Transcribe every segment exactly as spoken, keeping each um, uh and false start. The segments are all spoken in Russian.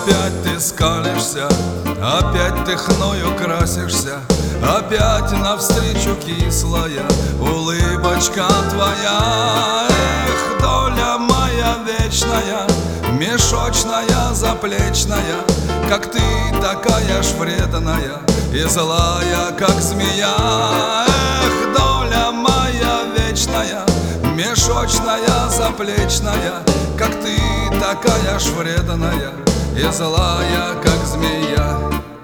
Опять ты скалишься, опять ты хною красишься, опять навстречу кислая улыбочка твоя. Эх, доля моя вечная, мешочная, заплечная, как ты такая ж вредная и злая, как змея. Эх, доля моя вечная, мешочная, заплечная, как ты такая ж вредная и злая, как змея.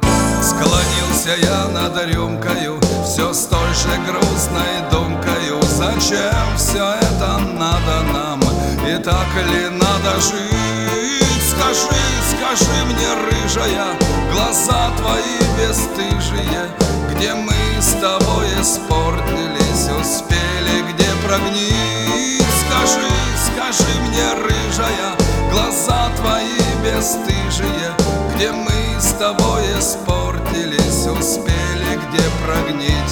Склонился я над рюмкою, все с той же грустной думкою. Зачем все это надо нам, и так ли надо жить? Скажи, скажи мне, рыжая, глаза твои бесстыжие, где мы с тобой испортились, успели где прогнить? Скажи, скажи мне, рыжая, глаза твои бесстыжие, где мы с тобой испортились, успели где прогнить?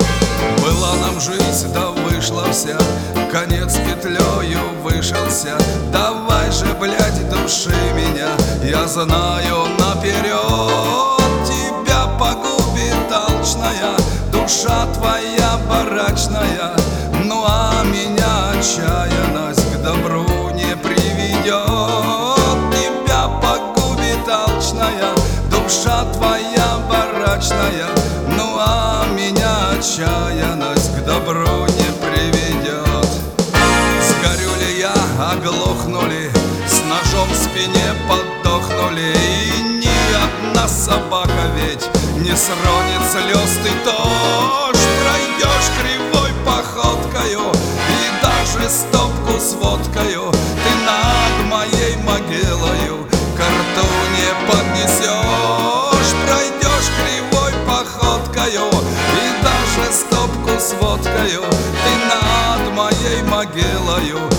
Была нам жизнь, да вышла вся, конец петлею вышелся. Давай же, блядь, души меня, я знаю наперед. Тебя погубит алчная душа твоя барачная, ну а меня отчаянность к добру не приведет. Тебя погубит алчная душа твоя барачная, ну а меня отчаянность к добру не приведет. Сгорю ли я, оглохну ли, с ножом в спине подохнули, и ни одна собака ведь не сронит слез ты тоже. Пройдешь кривой походкою и даже стопку с водкою ты над моей могилою ко рту не поднесешь. Пройдешь кривой походкою и даже стопку с водкою ты над моей могилою